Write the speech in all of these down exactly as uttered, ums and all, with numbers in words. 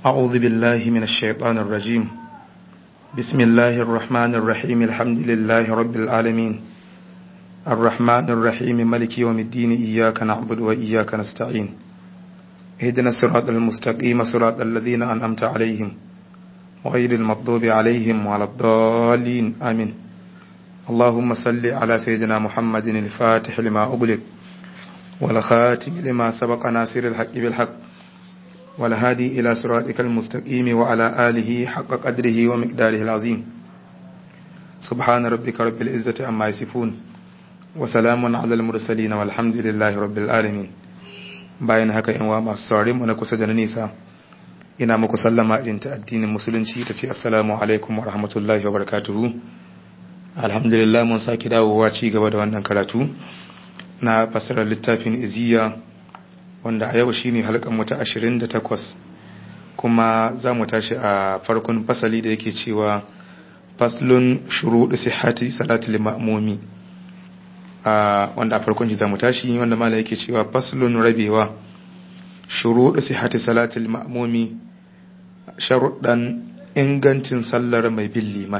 أعوذ بالله من الشيطان الرجيم. بسم الله الرحمن الرحيم. الحمد لله رب العالمين الرحمن الرحيم ملك يوم الدين. إياك نعبد وإياك نستعين. اهدنا الصراط المستقيم صراط الذين أنعمت عليهم غير المغضوب عليهم ولا الضالين آمين. اللهم صل على سيدنا محمد الفاتح لما أغلق والخاتم لما سبق ناصر الحق بالحق والهادي إلى صراطك المستقيم وعلى آله حق قدره ومقداره العظيم. سبحان ربك رب العزة عما يصفون وسلام على المرسلين والحمد لله رب العالمين. bayan haka yan wa masu saurin mu na kusa da na nisa, ina muku sallama irin ta addinin musulunci ta ce assalamu alaikum wa rahmatullahi wa barakatuhu. Alhamdulillah mun saki dawowa ci gaba da wannan karatu na fasarar littafin Iziya, wanda a yau shine halkan mu ta ashirin da takwas, kuma za mu tashi a farkon fasali da yake cewa faslun shuruɗu sihhati salatul ma'mumi, wanda a farkon shi za mu tashi, wanda mala yake cewa faslun rabewa shuruɗu sihhati salatul ma'mumi, sharuɗan ingancin sallar mai bin liman.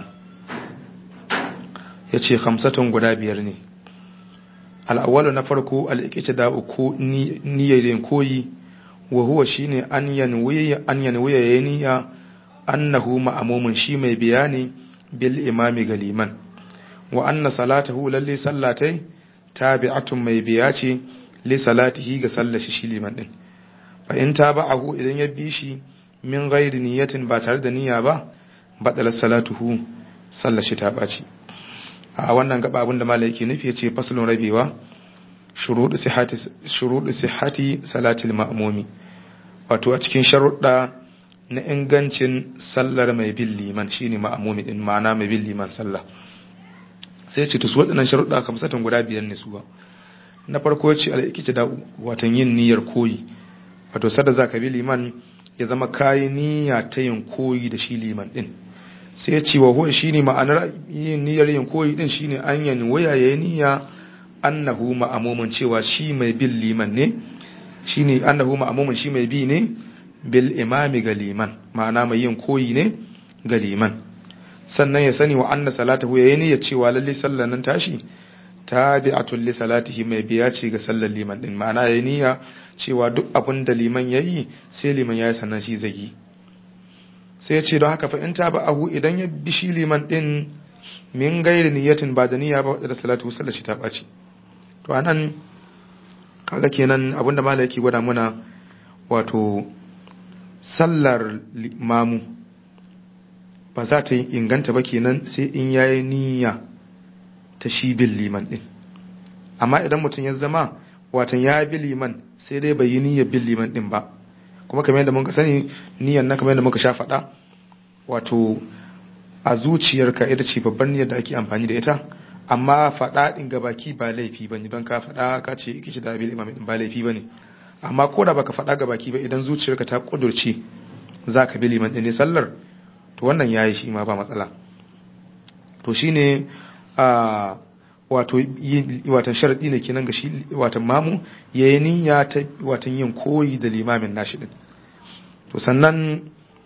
yace khamsatun guda biyar ne. al'awwalu na farko al'iqtida'u ko niyyar koyi, wa huwa shine an yanwiya an yanwiya yaniya annahu ma'mumun, shi mai bayani bil imami galiman, wa anna salatahu lalli sallatai tabi'atun mai biya ce li salatihi ga sallar shi liman din. fa in taba'ahu idan ya bi shi min ghairi niyyatin ba tare da niyya ba, badala salatuhu sallar shi ta baci. a wannan gaba abinda malai yake nufi yace faslun rabewa shuruɗu sihhati shuruɗu sihhati salatil ma'mumi, wato a cikin sharuɗa na ingancin sallar mai bin liman shine ma'mumi din, ma'ana mai bin liman sallah. sai ce to su waɗannan sharuɗa kamsatan guda biyar ne su ba. na farko yace al-iqtida, wato yin niyyar koyi, wato sada zaka bi liman ya zama kai niyya ta yin koyi da shi liman din. sai ya ce wa huwa shine ma'anar yin niyyar yin koyi din shine an yan waya yayin niyya annahu ma'mumun, cewa shi mai bin liman ne, shine annahu ma'mumun, shi mai bi ne bil imami ga liman, ma'ana mai yin koyi ne ga liman. sannan ya sani wa anna salatahu yayin niyyar cewa lalle sallar nan tashi tabi'atul li salatihi, mai biya ce ga sallar liman din, ma'ana yayin niyya cewa duk abin da liman yayi sai liman yayi sannan shi zai yi. sai ya ce don haka fa in ta ba'ahu idan ya bi shi liman din min gairi niyatin ba da niyya ba da salatu sallar shi ta baci. to anan kaga kenan abinda malai yake gwada muna, wato sallar mamu ba za ta yi inganta ba kenan sai in yayi niyya ta shi bin liman din. amma idan mutum ya zama watan ya bi liman sai dai bai yi niyyar bin liman din ba, kuma kamar yadda muka sani niyyar na kamar yadda muka sha faɗa, wato a zuciyarka ita ce babban niyyar da ake amfani da ita, amma faɗa ɗin ga baki ba laifi ba ne, don ka faɗa ka ce kishi da bil imam ba laifi ba ne. amma ko da baka faɗa ga baki ba, idan zuciyarka ta kudurce za ka bi liman ɗin ne sallar, to wannan yayi shi ma ba matsala. to shine a wato watan sharadi ne kenan ga shi watan mamu yayin niyya ta watan yin koyi da limamin nashi din. to sannan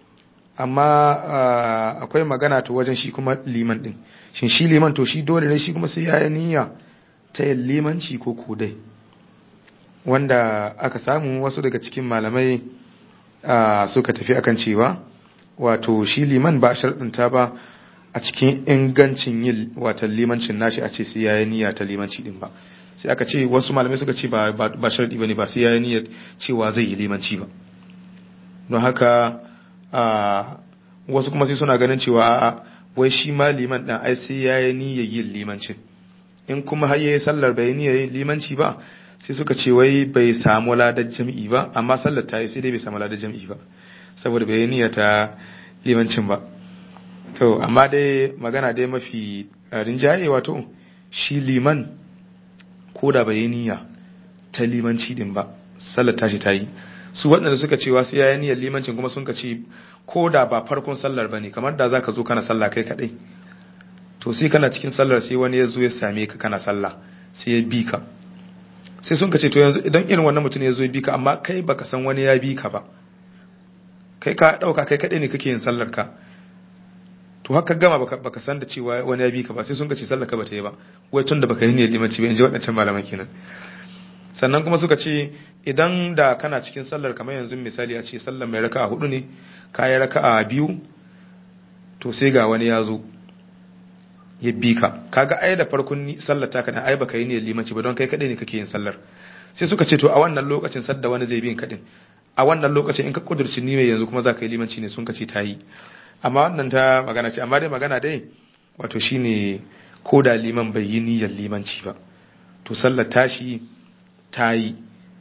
amma akwai magana to wajen shi kuma liman din, shin shi liman to shi dole ne shi kuma sai yayin niyya ta yin limanci ko kodai, wanda aka samu wasu daga cikin malamai suka tafi akan cewa wato shi liman ba sharadinta ba a cikin ingancin yin watan limancin nashi a ce sai yayi niyya ta limanci din ba. sai aka ce wasu malamai suka ce ba ba sharadi bane, ba sai yayi niyya cewa zai yi limanci ba. don haka a wasu kuma sai suna ganin cewa a'a wai shi ma liman dan ai sai yayi niyyar yin limancin, in kuma har yayi sallar bai niyyar yin limanci ba, sai suka ce wai bai samu ladar jami'i ba, amma sallar ta yi sai dai bai samu ladar jami'i ba saboda bai niyyar ta limancin ba. to amma dai magana dai mafi rinjaye, wato shi liman ko da bai niyya ta limanci din ba, sallar tashi ta yi. su waɗanda suka cewa sai yayin niyyar limancin kuma sun ka ce ko da ba farkon sallar bane, kamar da zaka zo kana sallah kai kadai, to sai kana cikin sallar sai wani ya zo ya same ka kana sallah sai ya bi ka, sai sun ka ce to yanzu idan irin wannan mutum ya zo ya bi ka amma kai baka san wani ya bi ka ba, kai ka dauka kai kadai ne kake yin sallar ka to haka gama baka baka san da cewa wani ya bi ka ba sai sun ka ce sallar ka bata yi ba wai tunda baka yi ne limanci ba in ji waɗancan malaman kenan sannan kuma suka ce idan da kana cikin sallar kamar yanzu misali a ce sallar mai raka'a hudu ne kayi raka'a biyu to sai ga wani ya zo ya bi ka kaga ai da farkon sallar taka da ai baka yi ne limanci ba don kai kadai ne kake yin sallar sai suka ce to a wannan lokacin sadda wani zai bin kadin a wannan lokacin in ka kudurci ni mai yanzu kuma za ka yi limanci ne sun ka ce ta yi amma wannan ta magana ce amma dai magana dai wato shine ko da liman bai yi niyyar limanci ba to sallar tashi ta yi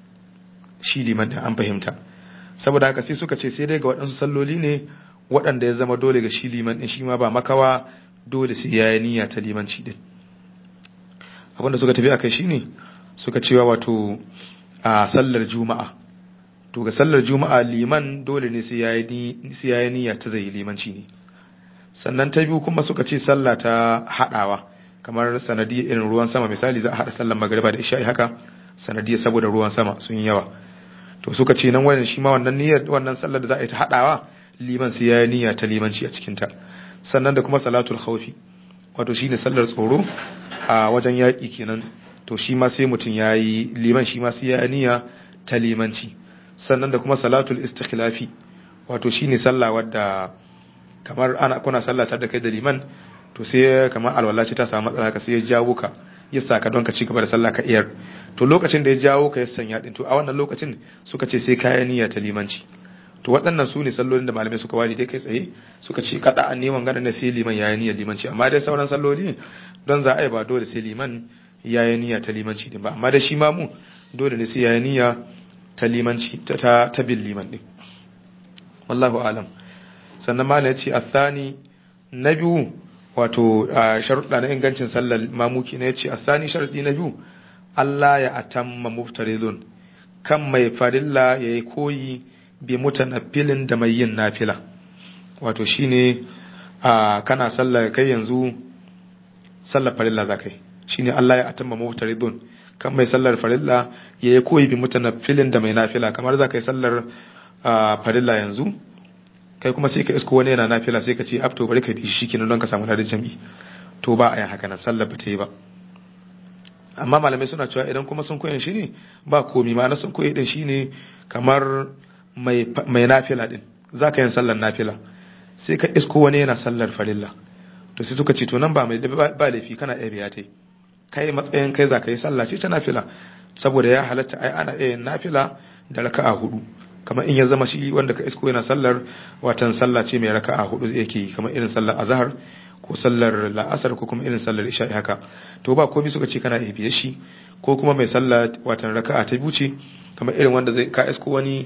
shi liman da an fahimta saboda haka sai suka ce sai dai ga waɗansu salloli ne waɗanda ya zama dole ga shi liman ɗin shi ma ba makawa dole sai ya yi niyya ta limanci ɗin abinda suka tafi a kai shi ne suka cewa wato a sallar juma'a to ga sallar juma'a liman dole ne sai ya yi niyya ta zai yi limanci ne sannan ta biyu kuma suka ce sallah ta haɗawa kamar sanadiyar irin ruwan sama misali za a haɗa sallar magariba da isha'i haka sanadiyar saboda ruwan sama sun yi yawa to suka ce nan wannan shi ma wannan niyyar wannan sallar da za a yi ta haɗawa liman sai ya yi niyya ta limanci a cikinta sannan da kuma salatul khawfi wato shine sallar tsoro a wajen yaƙi kenan to shi ma sai mutum ya yi liman shi ma sai ya yi niyya ta limanci sannan da kuma salatul istikhlafi wato shine sallah wadda kamar ana kuna sallah tare da kai da liman to sai kamar alwala ce ta samu matsala ka sai ya jawo ka ya saka don ka ci gaba da sallah ka iyar to lokacin da ya jawo ka ya sanya din to a wannan lokacin suka ce sai kayan niyya ta limanci to waɗannan su ne sallolin da malamai suka wari dai kai tsaye suka ce kada an neman ganin da sai liman yayin niyyar limanci amma dai sauran salloli don za a yi ba dole sai liman yayin niyya ta limanci din ba amma dai shi ma mu dole ne sai yayin niyya ta limanci ta ta, ta bil liman din wallahu alam sannan malam ya ce athani na biyu wato sharuɗa na ingancin sallar mamuki ne ya ce athani sharuɗi na biyu Allah ya atamma muftaridun kan mai farilla yayi koyi bi mutanaffilin da mai yin nafila wato shine a kana sallar kai yanzu sallar farilla zakai shine Allah ya atamma muftaridun kan mai sallar farilla yayi koyi bi mutanaffilin da mai nafila kamar zakai sallar farilla yanzu kai kuma sai ka isko wani yana nafila sai ka ce afto bari ka bi shi kenan don ka samu ladan jami'i to ba a yi haka nan sallar ba ta yi ba amma malamai suna cewa idan kuma sun koyan shi ne ba komi ma na sun koyi din shine kamar mai mai nafila din zaka yin sallar nafila sai ka isko wani yana sallar farilla to sai suka ce to nan ba mai ba laifi kana iya biya tai kai matsayin kai zaka yi sallah ce ta nafila saboda ya halatta ai ana iya yin nafila da raka'a hudu kamar in ya zama shi wanda ka isko yana sallar watan sallah ce mai raka'a hudu yake kamar irin sallar azhar ko sallar la'asar ko kuma irin sallar isha'i haka to ba komai suka ce kana iya biye shi ko kuma mai sallah watan raka'a ta biyu ce kamar irin wanda zai ka isko wani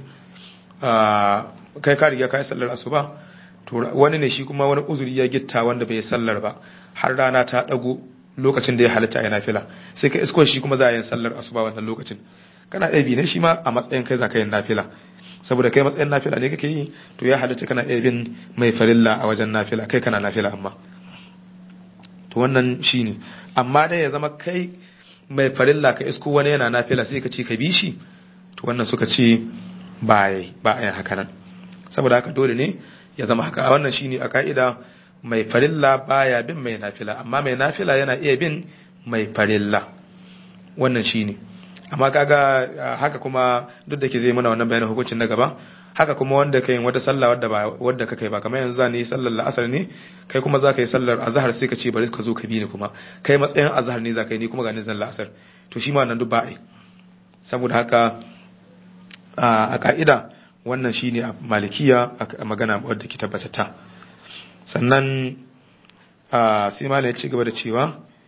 kai ka riga ka yi sallar asuba to wani ne shi kuma wani uzuri ya gitta wanda bai sallar ba har rana ta dago lokacin da ya halitta a nafila sai ka isko shi kuma za a yi sallar asuba wannan lokacin kana iya bi ne shi ma a matsayin kai za ka yi nafila saboda kai matsayin nafila ne kake yi to ya halitta kana iya bin mai farilla a wajen nafila kai kana nafila amma to wannan shine amma dai ya zama kai mai farilla ka isko wani yana nafila sai ka ce ka bi shi to wannan suka ce ba yi ba a yin haka nan saboda haka dole ne ya zama haka wannan shine a ka'ida mai farilla baya bin mai nafila amma mai nafila yana iya bin mai farilla wannan shine amma kaga haka kuma duk da ke zai mana wannan bayanin hukuncin na gaba haka kuma wanda kai wata sallah wadda ba wadda kake ba kamar yanzu zani sallar la'asar ne kai kuma zaka yi sallar azhar sai ka ce bari ka zo ka bi ni kuma kai matsayin azhar ne zaka yi ni kuma ga ni zan la'asar to shi ma nan duk ba ai saboda haka a ka'ida wannan shine a malikiya a magana wadda ke tabbatata sannan sai malai ya ci gaba da cewa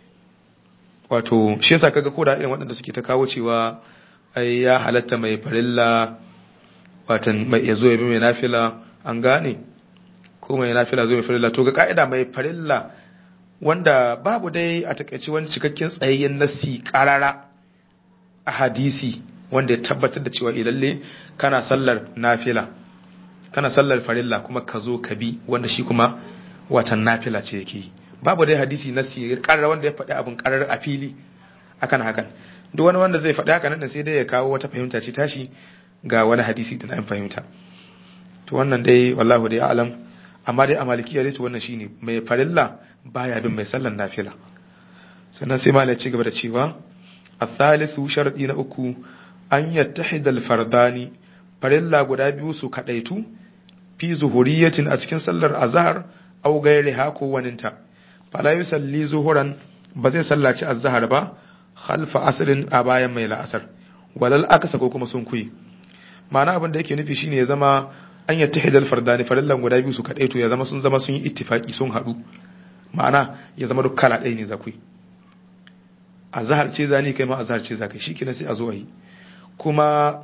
wato shi yasa kaga koda irin waɗanda suke ta kawo cewa ai ya halatta mai farilla watan mai yazo ya bi mai nafila an gane ko mai nafila zo mai farilla to ga kaida mai farilla wanda babu dai a takeici wani cikakken tsayayyen nasi karara a hadisi wanda ya tabbatar da cewa ilalle kana sallar nafila kana sallar farilla kuma ka zo ka bi wanda shi kuma watan nafila ce yake yi babu dai hadisi nasi karar wanda ya faɗi abin karar a fili akan hakan duk wani wanda zai faɗi haka nan sai dai ya kawo wata fahimta ce tashi ga wani hadisi da na fahimta to wannan dai wallahu dai a'lam, amma dai a malikiya dai to wannan shine mai farilla baya bin mai sallan nafila. sannan sai malai ci gaba da cewa athalisu sharadi na uku an yattahida al-fardani farilla guda biyu su kadaitu fi zuhuriyatin a cikin sallar azhar aw gairiha ko waninta, fala yusalli zuhuran ba zai sallaci azhar ba khalfa asrin a bayan mai la'asar, walal akasa ko kuma sun kuyi. ma'ana abin da yake nufi shine ya zama an yattahida al-fardani farillan guda biyu su kadaitu ya zama sun zama sun yi ittifaki sun hadu, ma'ana ya zama duk kala ɗaya ne za ku yi, azhar ce zani kai ma azhar ce za kai, shikenan sai a zo a yi. kuma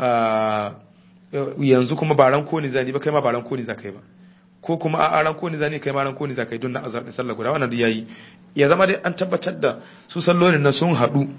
yanzu kuma ba ranko ne zani ba kai ma ba ranko ne za kai ba, ko kuma a ranko ne zani kai ma ranko ne za kai don na azhar da sallah guda, wannan duk yayi. ya zama dai an tabbatar da su sallolin na sun hadu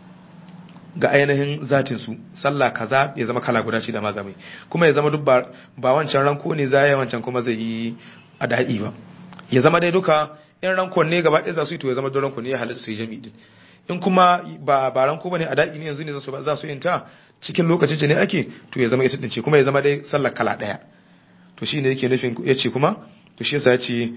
ga ainihin zatin su, sallah kaza ya zama kala guda shi da mazamai, kuma ya zama duk ba wancan ranko ne zai wancan kuma zai yi adai ba, ya zama dai duka in rankon ne gaba ɗaya za su yi to ya zama don ranko ne ya halatta su yi jami'i din. in kuma ba ba ranko bane adai ne yanzu ne za su za su yin ta cikin lokacin ce ne ake, to ya zama ita din ce, kuma ya zama dai sallar kala daya. to shine yake nufin yace kuma to shi yasa yace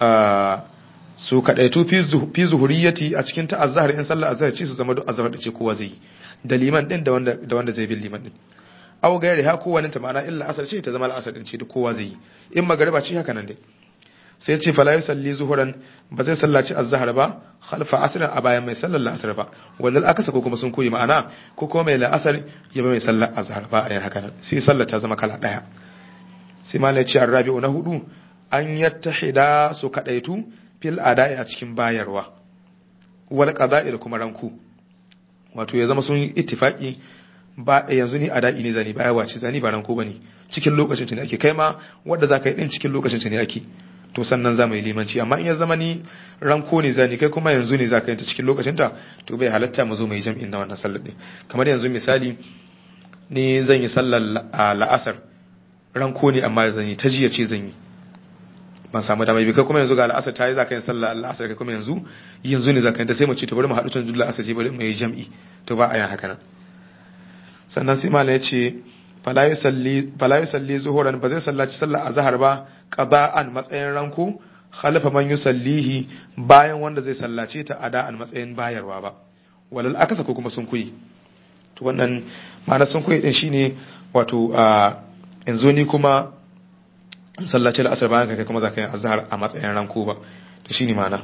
su kadaitu fi zuhuriyati a cikin ta azhar in sallar azhar ce su zama duk azhar da ce kowa zai yi, da liman din da wanda da wanda zai bi liman din. aw gairi ha ko wani ta ma'ana illa asar ce ta zama al'asar din ce duk kowa zai yi, in magariba ce haka nan dai. sai ce fala yusalli zuhuran ba zai sallaci azhar ba khalfa asr a bayan mai sallar la'asar ba, wallal akasa ko kuma sun koyi ma'ana ko kuma mai la'asar ya ba mai sallar azhar ba a yin haka nan, sai sallar ta zama kala daya. sai malai ce arrabi'u na hudu an yattahida su kadaitu fil ada'i a cikin bayarwa, wal qada'i da kuma ranku, wato ya zama sun yi ittifaki ba yanzu ni ada'i ne zani bayarwa ce zani ba ranku bane, cikin lokacin ta ne ake, kai ma wanda zaka yi din cikin lokacin ta ne ake, to sannan za mu yi limanci. amma in ya zama ni ranko ne zani kai kuma yanzu ne za ka yi ta cikin lokacinta, to bai halatta mu zo mu yi jam'in na wannan sallar ɗin. kamar yanzu misali ni zan yi sallar la'asar ranko ne amma zan yi ta jiya ce zan yi ban samu damar bi, kai kuma yanzu ga la'asar ta yi za ka yi sallar la'asar kai kuma yanzu yanzu ne za ka yi ta, sai mu ce to bari mu haɗu tun la'asar ce bari mu yi jam'i, to ba a yin haka nan. sannan sai malam ya ce fala yusalli zuhuran ba zai sallaci sallar azhar ba qada'an matsayin ranko khalafa man yusallihi bayan wanda zai sallace ta ada'an matsayin bayarwa ba, walal akasa ko kuma sun kuyi. to wannan ma'ana sun kuyi din shine wato a yanzu ni kuma sallace al'asar bayan kai kuma zaka yi azhar a matsayin ranko ba, to shine ma'ana.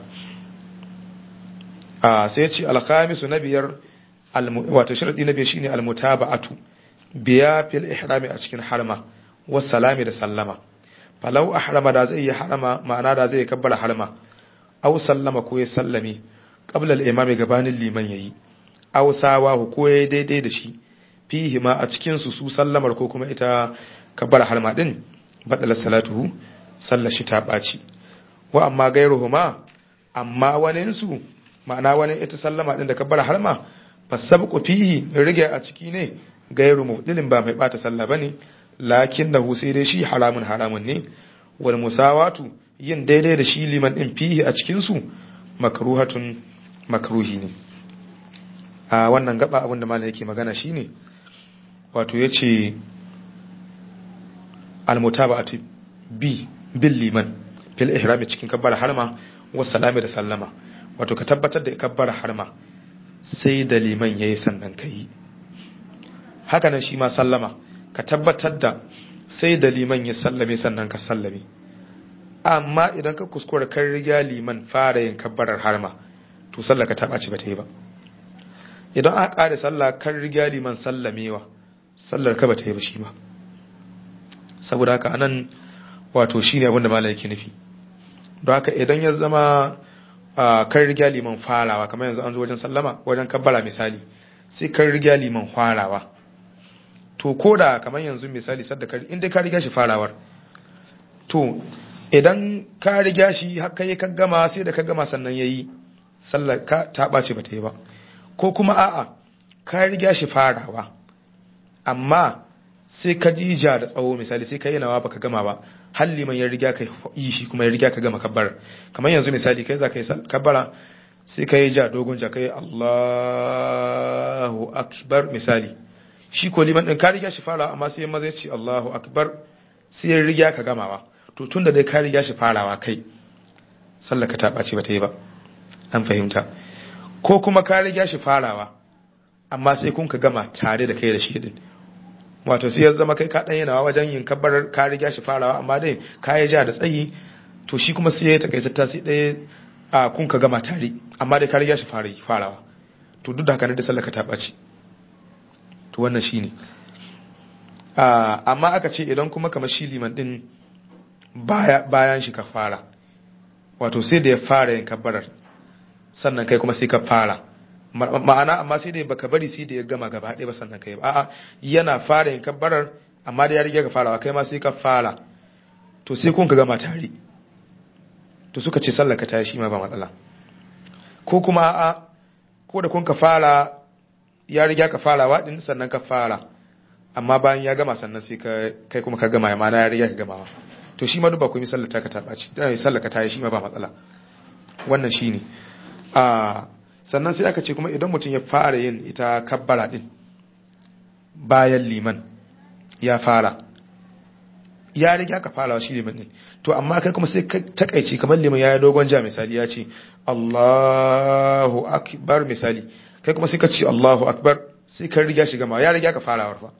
a sai ya ce al-khamisu na biyar wato sharadi na biyar shine al-mutaba'atu biya fil ihrami a cikin harma was salami da sallama. falau ahrama da zai yi harama ma'ana da zai kabbara harma, aw sallama ko ya sallame qabla al-imami gabanin liman yayi, aw sawahu ko ya daidai da shi fihi ma a cikin su su sallamar ko kuma ita kabbara harma din, badala salatuhu sallar shi ta baci. wa amma gairuhuma amma wani su ma'ana wani ita sallama din da kabbara harma fasabqu fihi rige a ciki ne gairu mudilin ba mai bata sallah bane, lakin da sai dai shi haramun haramun ne, wal musawatu yin daidai da shi liman din fihi a cikin su makruhatun makruhi ne. a wannan gaba abin da malai yake magana shine wato yace al mutaba'atu bi bil liman fil ihram cikin kabbara harma was salami da sallama, wato ka tabbatar da kabbara harma sai da liman yayi sannan kai. haka nan shi ma sallama ka tabbatar da sai da liman ya sallame sannan ka sallame. amma idan ka kuskura kan riga liman fara yin kabbarar harma to sallah ka ta ɓaci ba ta yi ba. idan aka ƙare sallah kan riga liman sallamewa sallar ka ba ta yi ba shi ba. saboda haka anan wato shine abin da malai yake nufi. don haka idan ya zama kan riga liman farawa kamar yanzu an zo wajen sallama wajen kabbara misali sai kan riga liman farawa, to ko da kamar yanzu misali sadda ka inda ka riga shi farawar, to idan ka riga shi haka yi ka gama sai da ka gama sannan yayi sallar ka ta ɓace ba ta yi ba. ko kuma a'a ka riga shi farawa amma sai ka jija da tsawo misali sai ka yi nawa baka gama ba, har liman ya riga ka yi shi kuma ya riga ka gama kabbar. kamar yanzu misali kai za ka yi kabbara sai ka yi ja dogon ja ka yi Allahu akbar misali, shi ko liman din ka riga shi fara amma sai maza ya ce Allahu akbar sai ya riga ka gamawa to tunda dai ka riga shi farawa kai sallar ka ta ɓaci ba ta yi ba an fahimta ko kuma ka riga shi farawa amma sai kun ka gama tare da kai da shi din wato sai ya zama kai ka dan yana wajen yin kabbar ka riga shi farawa amma dai ka yi ja da tsayi to shi kuma sai ya takaita ta sai ɗaya a kun ka gama tare amma dai ka riga shi farawa to duk da haka ne da sallar ka ta ɓaci to wannan shine amma aka ce idan kuma kamar shi liman din bayan shi ka fara wato sai da ya fara yin kabbarar sannan kai kuma sai ka fara ma'ana amma sai da baka bari sai da ya gama gaba ɗaya ba sannan kai ba a'a yana fara yin kabbarar amma da ya rige ka farawa kai ma sai ka fara to sai kun ka gama tare to suka ce sallar ka ta shi ma ba matsala ko kuma a'a ko da kun ka fara ya riga ka farawa din sannan ka fara amma bayan ya gama sannan sai kai kuma ka gama ma'ana ya riga ka gamawa to shi ma duk ba ku yi sallar ta ka ta ɓaci dan sallar ka ta yi shi ma ba matsala wannan shine a sannan sai aka ce kuma idan mutum ya fara yin ita kabbara din bayan liman ya fara ya riga ka farawa shi liman din to amma kai kuma sai ka takaici kamar liman ya yi dogon ja misali ya ce Allahu akbar misali kai kuma sai ka ce Allahu akbar sai ka riga shi gama ya riga ka farawar fa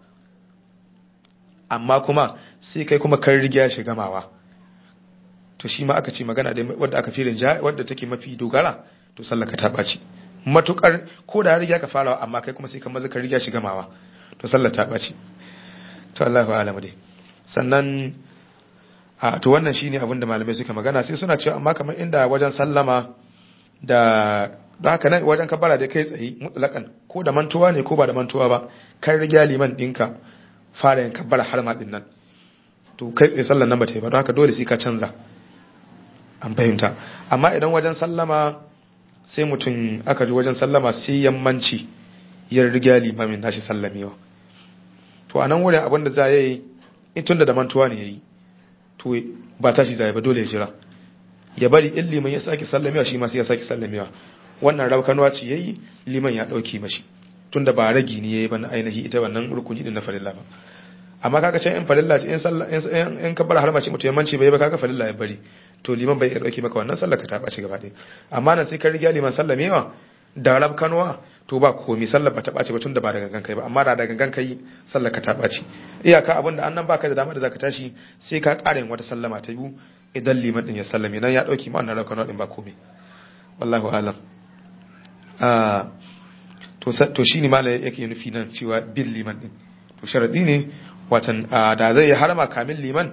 amma kuma sai kai kuma kan riga shi gamawa to shi ma aka ce magana da wadda aka firin ja wadda take mafi dogara to sallar ka ta baci matukar ko da riga ka farawa amma kai kuma sai kan maza ka riga shi gamawa to sallar ta baci to Allahu a'lamu dai sannan a to wannan shine abin da malamai suka magana sai suna cewa amma kamar inda wajen sallama da da haka nan wajen kabbara da kai tsayi mutlakan ko da mantuwa ne ko ba da mantuwa ba kan riga liman dinka fara yin kabbara har ma din nan to kai tsaye sallar nan ba ta yi ba don haka dole sai ka canza an fahimta amma idan wajen sallama sai mutum aka ji wajen sallama sai yammanci ya riga limamin nashi sallamewa to a nan wurin abin da za ya yi in tun da mantuwa ne ya yi to ba tashi zai ba dole ya jira ya bari in liman ya sake sallamewa shi ma sai ya sake sallamewa wannan rabkanuwa ce ya yi liman ya ɗauki mashi tun da ba ragi ne ya yi ba na ainihi ita wannan rukuni din na farilla ba amma kaga can in farilla ce in sallah in kabbar harma ce mutum yammanci bai ba kaga farilla ya bari to liman bai dauki maka wannan sallar ka ta bace gaba ɗaya amma nan sai ka riga liman sallamewa da rab kanwa to ba komai sallar ba ta bace ba tunda ba da gangan kai ba amma da da gangan kai sallar ka ta bace iyaka abinda annan baka da dama da zaka tashi sai ka ƙara yin wata sallama ta biyu idan liman din ya sallame nan ya dauki ma wannan rab kanwa din ba komai wallahu alam ah to to shine malai yake nufi nan cewa bil liman din to sharadi ne watan da zai harama kamin liman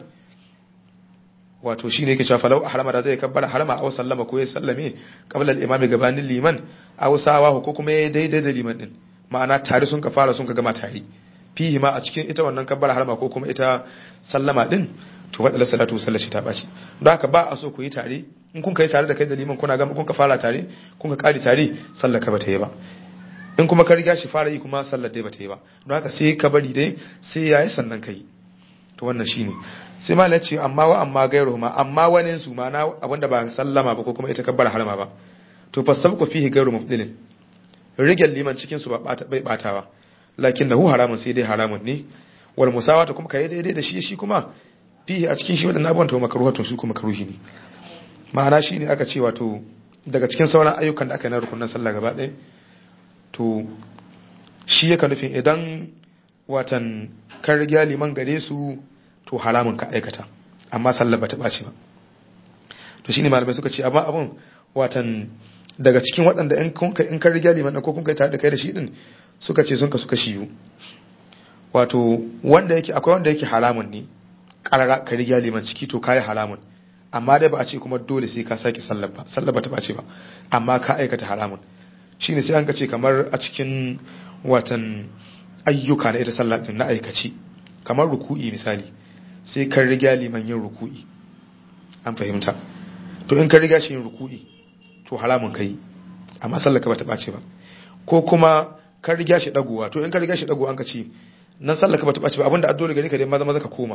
wato shine yake cewa falau harama da zai kabbara harama aw sallama ko ya sallame qabla al-imami gabanin liman aw sawahu ko kuma ya daidai da liman din ma'ana tare sun ka fara sun ka gama tare fihi ma a cikin ita wannan kabbara harama ko kuma ita sallama din to wadda salatu sallashi ta baci don haka ba a so ku yi tare in kun kai tare da kai da liman kuna gama kun ka fara tare kun ka kare tare sallaka ba ta yi ba in kuma ka riga shi fara yi kuma sallar dai bata yi ba don haka sai ka bari dai sai yayi sannan kai to wannan shine sai ma ce amma wa amma gairu ma amma wani su ma na abinda ba sallama ba ko kuma ita kabbar harama ba to fasabqu fihi gairu mufdilin rigal liman cikin su ba bai batawa lakinnahu haramun sai dai haramun ne wal musawata kuma kai daidai da shi shi kuma fihi a cikin shi wadannan abubuwan to makruhatun su kuma makruhi ne ma'ana shine aka ce wato daga cikin sauran ayyukan da aka yi na rukunin sallah gaba ɗaya to shi yaka nufin idan watan kan riga liman gare su to haramun ka aikata amma sallar ba ta ɓaci ba to shine malamai suka ce amma abun watan daga cikin waɗanda in kunka in kan riga liman ko kun kai tare da kai da shi din suka ce sun ka suka shiyu wato wanda yake akwai wanda yake haramun ne karara ka riga liman ciki to kai haramun amma dai ba a ce kuma dole sai ka sake sallar ba sallar ba ta ɓaci ba amma ka aikata haramun shine sai an ka ce kamar a cikin watan ayyuka na ita sallah din na aikaci kamar ruku'i misali sai kan riga liman yin ruku'i an fahimta to in ka riga shi yin ruku'i to haramun kai amma sallar ka bata bace ba ko kuma ka riga shi dagowa to in ka riga shi dagowa an ka ce nan sallar ka bata bace ba abinda addole gare ka dai maza maza ka koma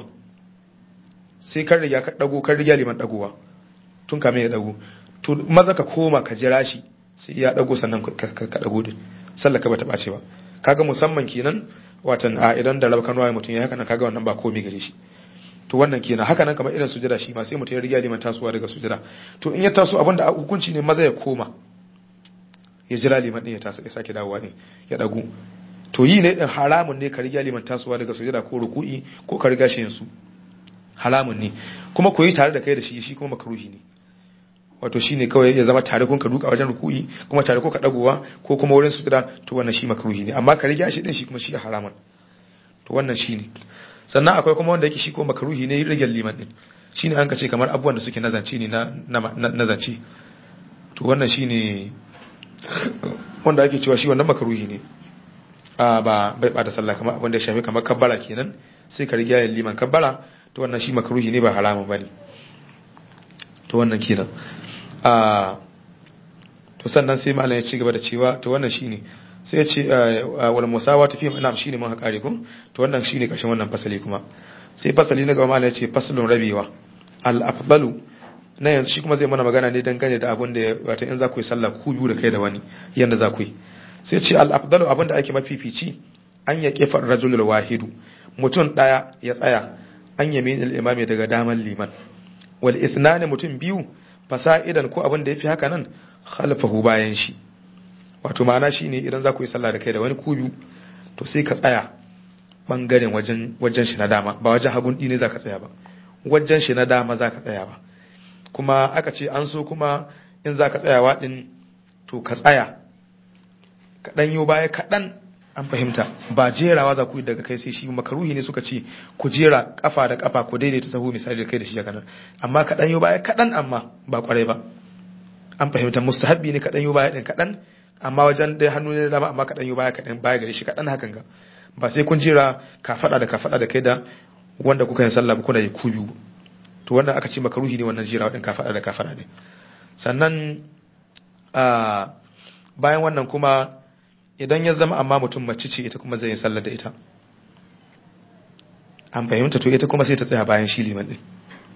sai ka riga ka dago ka riga liman dagowa tun kamin ya dago to maza ka koma ka jira shi sai ya dago sannan ka dago din sallar ka bata bace ba kaga musamman kenan watan a idan da rabkan waye mutun ya haka nan kaga wannan ba komai gare shi to wannan kenan haka nan kamar irin sujada shi ma sai mutum ya riga liman tasowa daga sujada to in ya taso abinda hukunci ne maza ya koma ya jira liman din ya taso ya sake dawowa ne ya dagu to yi ne din haramun ne ka riga liman tasowa daga sujada ko ruku'i ko ka riga shi yin su haramun ne kuma koyi tare da kai da shi shi kuma makruhi ne wato shine kawai ya zama tare kun ka duka wajen ruku'i kuma tare ko ka dagowa ko kuma wurin sujada to wannan shi makruhi ne amma ka riga shi din shi kuma shi haramun to wannan shine sannan akwai kuma wanda yake shi ko makruhi ne rage liman din shine an kace kamar abubuwan da suke nazance ne na nazance to wannan shine wanda ake cewa shi wannan makruhi ne a ba bai bada sallah kamar abin da ya shafi kamar kabbara kenan sai ka riga yin liman kabbara to wannan shi makruhi ne ba haramun bane to wannan kenan a to sannan sai malam ya ci gaba da cewa to wannan shine sai ya ce wal musawatu fi na'am shine mun hakare kun to wannan shine karshen wannan fasali kuma sai fasali na gaba malam ya ce faslun rabiwa al afdalu na yanzu shi kuma zai mana magana ne dangane da abin da wato in za ku yi sallah ku biyu da kai da wani yanda za ku yi sai ce al afdalu abin da ake mafifici an ya kefa rajulul wahidu mutum daya ya tsaya an yamin al imami daga daman liman wal ithnani mutum biyu fasa'idan ko abin da yafi haka nan khalfahu bayan shi wato ma'ana shine idan za ku yi sallah da kai da wani ku biyu to sai ka tsaya bangaren wajen wajen shi na dama ba wajen hagun ne za ka tsaya ba wajen shi na dama za ka tsaya ba kuma aka ce an so kuma in za ka tsayawa din to ka tsaya kaɗan yau baya kaɗan an fahimta ba jerawa za ku yi daga kai sai shi makaruhi ne suka ce ku jera kafa da kafa ku daidaita sahu misali da kai da shi haka nan amma kaɗan yau baya kaɗan amma ba kwarai ba an fahimta mustahabbi ne kaɗan yau baya din kaɗan amma wajen dai hannu ne dama amma kaɗan yau baya kaɗan baya gare shi kaɗan hakan ga ba sai kun jera ka faɗa da ka faɗa da kai da wanda kuka yin sallah ba kuna yi ku biyu to wannan aka ce makaruhi ne wannan jera din ka faɗa da ka faɗa ne sannan a bayan wannan kuma idan ya zama amma mutum mace ce ita kuma zai yi sallar da ita an fahimta to ita kuma sai ta tsaya bayan shi liman din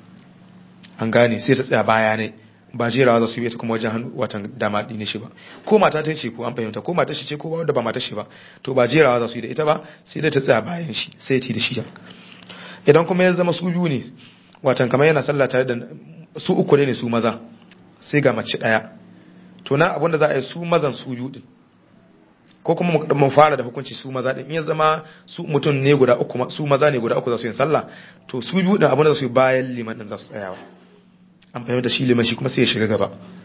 an gane sai ta tsaya baya ne ba jerawa za su yi ita kuma wajen hannu watan dama ne shi ba ko mata ta ce ko an fahimta ko mata shi ce ko wanda ba mata shi ba to ba jerawa za su yi da ita ba sai dai ta tsaya bayan shi sai ta yi da shi idan kuma ya zama su biyu ne watan kamar yana sallah tare da su uku ne su maza sai ga mace daya to na abinda za a yi su mazan su biyu din ko kuma mu fara da hukunci su maza din in ya zama su mutum ne guda uku su maza ne guda uku za su yi sallah to su biyu din abin da su yi bayan liman din za su tsayawa an fahimta shi liman shi kuma sai ya shiga gaba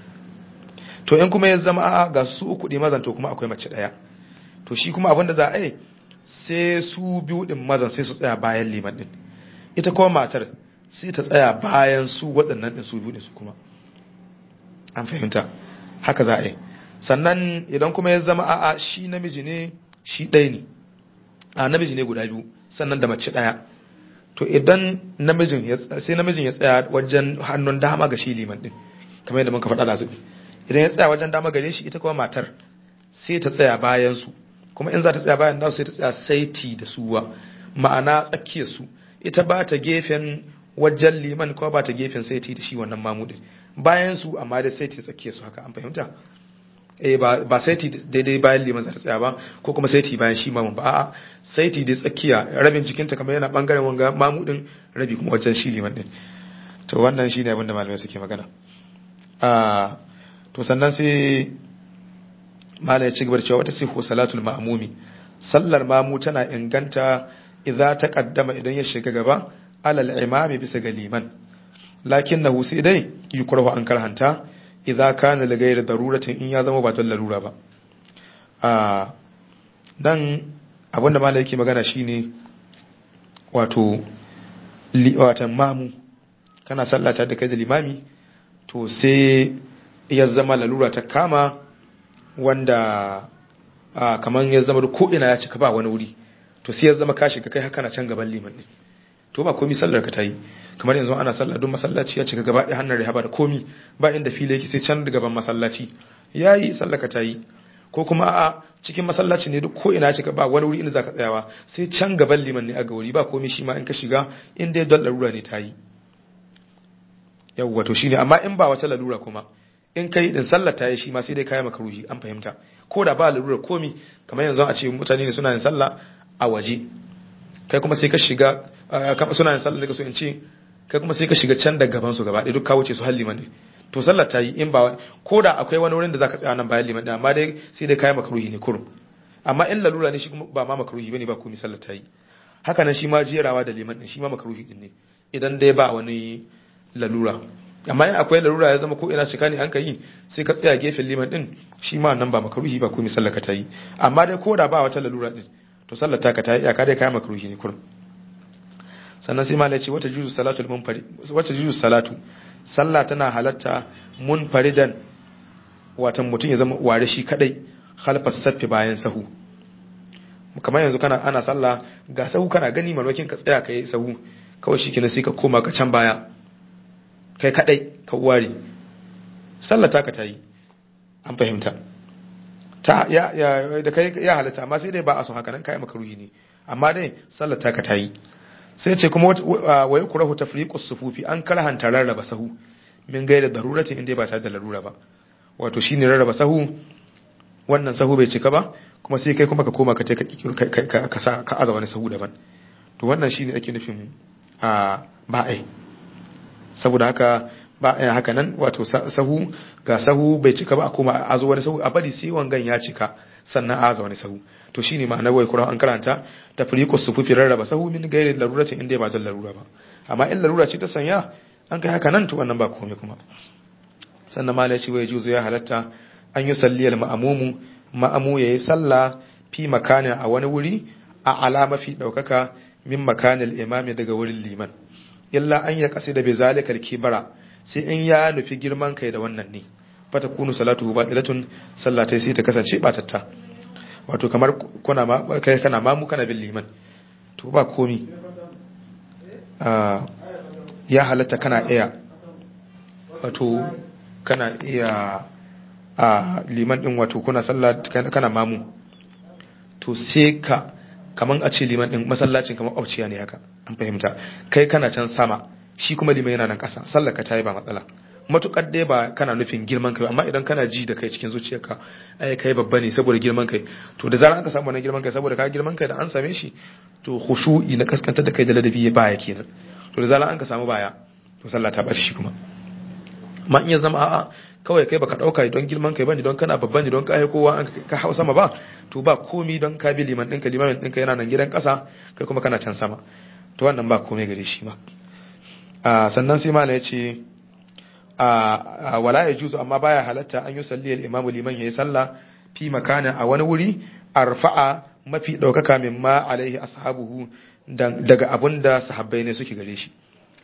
to in kuma ya zama a ga su uku ne mazan to kuma akwai mace daya to shi kuma abin da za a yi sai su biyu din mazan sai su tsaya bayan liman din ita kuma matar sai ta tsaya bayan su waɗannan din su biyu din su kuma an fahimta haka za a yi sannan idan kuma ya zama a'a shi namiji ne shi ɗaya ne a namiji ne guda biyu sannan da mace ɗaya to idan namijin sai namijin ya tsaya wajen hannun dama ga shi liman din kamar yadda muka faɗa da su idan ya tsaya wajen dama gare shi ita kuma matar sai ta tsaya bayan su kuma in za ta tsaya bayan nasu sai ta tsaya saiti da suwa ma'ana tsakiyar su ita ba ta gefen wajen liman kuma ba ta gefen saiti da shi wannan mamudin bayan su amma da saiti tsakiyar su haka an fahimta eh ba ba saiti daidai bayan liman za ta tsaya ba ko kuma saiti bayan shi mamun ba a'a saiti da tsakiya rabin jikinta kamar yana bangaren wanga mamudin rabi kuma wajen shi liman din to wannan shine abin da malamai suke magana a to sannan sai malai ya ci gaba da cewa wata sihu salatul ma'mumi sallar mamu tana inganta idza taqaddama idan ya shiga gaba alal imami bisa ga liman lakinnahu sai dai yukrahu an karhanta idza kana li ghayri daruratin in ya zama ba don larura ba a dan abinda malai yake magana shine wato li watan mamu kana sallata da kai da limami to sai ya zama lalura ta kama wanda kaman ya zama ko ina ya cika ba wani wuri to sai ya zama ka shiga kai haka na can gaban liman din to ba komai sallar ka tayi kamar yanzu ana sallah don masallaci ya cika gaba ɗaya hannun rihaba da komi ba inda fili yake sai can gaban masallaci yayi sallar ka tayi ko kuma a cikin masallaci ne duk ko ina cika ba wani wuri inda zaka tsayawa sai can gaban liman ne a ga wuri ba komai shi ma in ka shiga in dai don larura ne tayi yawwa to shine amma in ba wata lalura kuma in kai din sallar tayi shi ma sai dai kai makaruhi an fahimta ko da ba lalura komai kamar yanzu a ce mutane ne suna yin sallah a waje kai kuma sai ka shiga suna yin sallah da so in ce kai kuma sai ka shiga can da gaban su gaba ɗaya duk ka wuce su har liman to sallar ta yi in ba ko da akwai wani wurin da zaka tsaya nan bayan liman din amma dai sai dai kai makruhi ne kurum amma in lalura ne shi kuma ba ma makruhi bane ba komai sallar ta yi haka nan shi ma jerawa da liman din shi ma makruhi din ne idan dai ba wani lalura amma in akwai lalura ya zama ko ina shika ne an ka yi sai ka tsaya gefen liman din shi ma nan ba makruhi ba komai sallar ka ta yi amma dai ko da ba wata lalura din to sallar ta ka ta yi ya ka dai kai makruhi ne kurum sannan sai malai ce wata juzu salatu munfarid wata juzu salatu sallah tana halatta munfaridan watan mutum ya zama ware shi kadai khalfa saffi bayan sahu kamar yanzu kana ana sallah ga sahu kana gani manokin ka tsaya kai sahu kawai shikenan sai ka koma ka can baya kai kadai ka ware sallah ta ka tayi an fahimta ta ya ya da kai ya halatta amma sai dai ba a so haka nan kai makaruhi ne amma dai sallah ta ka tayi sai ce kuma wa yukrahu tafriqus sufufi an karhanta rarraba sahu min gaida darurati inda ba ta da larura ba wato shine rarraba sahu wannan sahu bai cika ba kuma sai kai kuma ka koma ka ce ka ka sa ka aza wani sahu daban to wannan shine ake nufin a ba ai saboda haka ba ai haka nan wato sahu ga sahu bai cika ba a koma a azo wani sahu a bari sai wangan ya cika sannan a aza wani sahu to shine ma'anar wai Qur'an an karanta tafriqus sufufi rarraba sahu min gairi laruratin inda ba da larura ba amma in larura ce ta sanya an kai haka nan to wannan ba komai kuma sannan malai ce wai juzu ya halatta an yi salliyar ma'amumu ma'amu yayi sallah fi makana a wani wuri a alama fi daukaka min makanil imami daga wurin liman illa an ya kasida bi zalikal kibara sai in ya nufi girman kai da wannan ne fata kunu salatuhu batilatun sallatai sai ta kasance batatta wato kamar kuna ma kai kana mamu kana bin liman to ba komi ya halatta kana iya wato kana iya a liman din wato kuna sallah kana mamu to sai ka kaman a ce liman din masallacin kamar auciya ne haka an fahimta kai kana can sama shi kuma liman yana nan kasa sallar ka tayi ba matsala matukar dai ba kana nufin girman kai amma idan kana ji da kai cikin zuciyarka ai kai babba ne saboda girman kai to da zarar aka samu wannan girman kai saboda ka girman kai da an same shi to khushu'i na kaskantar da kai da ladabi baya kenan to da zarar an ka samu baya to sallah ta bace shi kuma amma in ya zama a'a kawai kai baka dauka don girman kai bane don kana babba ne don ka ai kowa ka hau sama ba to ba komi don ka bi liman ɗinka limamin ɗinka yana nan gidan ƙasa kai kuma kana can sama to wannan ba komai gare shi ba sannan sai mala ya ce wala ya juzu amma baya halatta an yi salli al-imamu liman yayi sallah fi makana a wani wuri arfa'a mafi daukaka mimma alaihi ashabuhu daga abunda sahabbai ne suke gare shi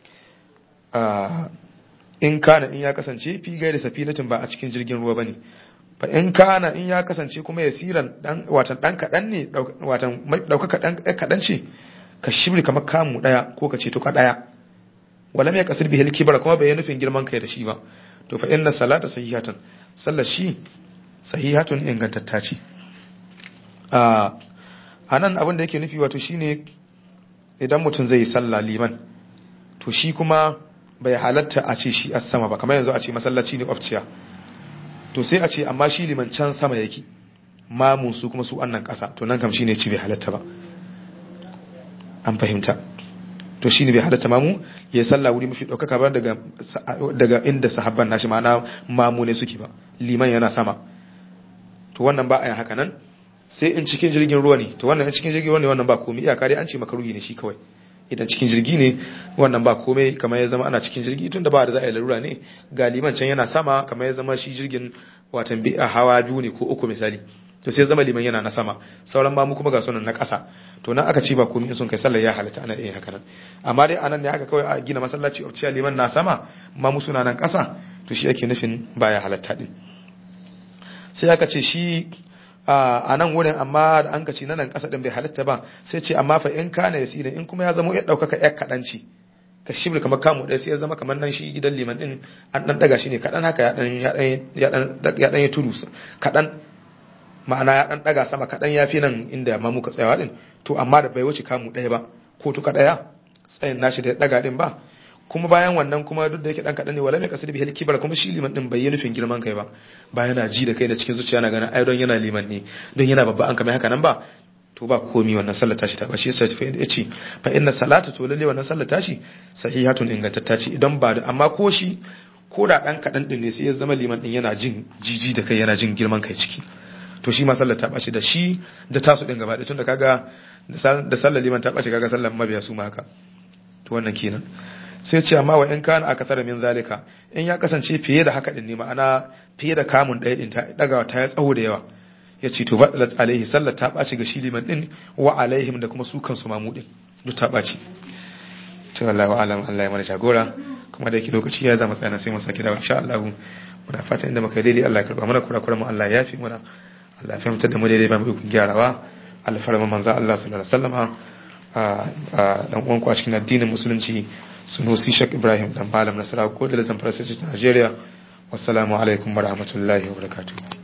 in kana in ya kasance fi gairi safinatin ba a cikin jirgin ruwa bane fa in kana in ya kasance kuma yasiran dan watan dan kadan ne watan daukaka dan kadan ce ka shibri kamar kamu daya ko ka ce to ka daya walam ya kasir bihil kibra kuma bai nufin girman kai da shi ba to fa inna salata sahihatan sallar shi sahihatun ingantatta ce a anan abin da yake nufi wato shine idan mutum zai yi sallah liman to shi kuma bai halatta a ce shi as sama ba kamar yanzu a ce masallaci ne ofciya to sai a ce amma shi liman can sama yake mamun su kuma su annan kasa to nan kam shine ci bai halatta ba an fahimta to shine bai halatta mamu ya salla wuri mafi daukaka ba daga daga inda sahabban nashi ma'ana mamu ne suke ba liman yana sama to wannan ba a yin haka nan sai in cikin jirgin ruwa ne to wannan in cikin jirgin ruwa ne wannan ba komai iyaka dai an ce makaruhi ne shi kawai idan cikin jirgi ne wannan ba komai kamar ya zama ana cikin jirgi tunda ba da za a yi larura ne ga liman can yana sama kamar ya zama shi jirgin watan bi a hawa biyu ne ko uku misali to sai zama liman yana na sama sauran mamu kuma ga sunan na ƙasa to nan aka ce ba komai in sun kai sallar ya halatta ana iya haka nan amma dai anan ne aka kawai a gina masallaci ofciya liman na sama mamu suna nan ƙasa to shi ake nufin baya halatta din sai aka ce shi a nan wurin amma da an kaci nan ƙasa din bai halatta ba sai ce amma fa in kana yasira in kuma ya zama ya ɗaukaka ƴar kaɗanci ka shibir kamar kamu ɗaya sai ya zama kamar nan shi gidan liman din an ɗan ɗaga shi ne kaɗan haka ya ɗan ya tudu kaɗan ma'ana ya dan daga sama kadan yafi nan inda ma muka tsayawa din to amma da bai wuce kamu daya ba ko tuka daya tsayin nashi da ya daga din ba kuma bayan wannan kuma duk da yake dan kadan ne wala mai kasir bihil kibar kuma shi liman din bai yi nufin girman kai ba ba yana ji da kai da cikin zuciya na ganin ai don yana liman ne don yana babba an kame haka nan ba to ba komi wannan sallar tashi ta bashi sai ya ce fa inna salata to lalle wannan sallar tashi sahihatun ingantatta ce idan ba amma ko shi ko da dan kadan din ne sai ya zama liman din yana jin jiji da kai yana jin girman kai ciki to shi ma sallar ta bashi da shi da tasu din gaba da tunda kaga da sallar liman ta bashi kaga sallar mabiya su ma haka to wannan kenan sai ce amma wa in kana aka tara min zalika in ya kasance fiye da haka din ne ma'ana fiye da kamun ɗaya din ta dagawa ta ya tsawo da yawa ya ce to badalat alaihi sallar ta ɓaci ga shi liman din wa alaihim da kuma su kansu mamu din duk ta ɓaci to Allah wa alam Allah ya mana jagora kuma da yake lokaci ya zama tsana sai mu saki dawo insha Allah muna fatan inda muka daidai Allah ya karba mana kurakuran mu Allah ya yafi mana Allah ya fahimtar da mu daidai ba mu ikon gyarawa Allah farma manzo Allah sallallahu alaihi wasallama a dan uwan ku a cikin addinin musulunci Sunusi Sheikh Ibrahim dan malam Nasara ko da Zamfara State Nigeria wassalamu alaikum warahmatullahi wabarakatuh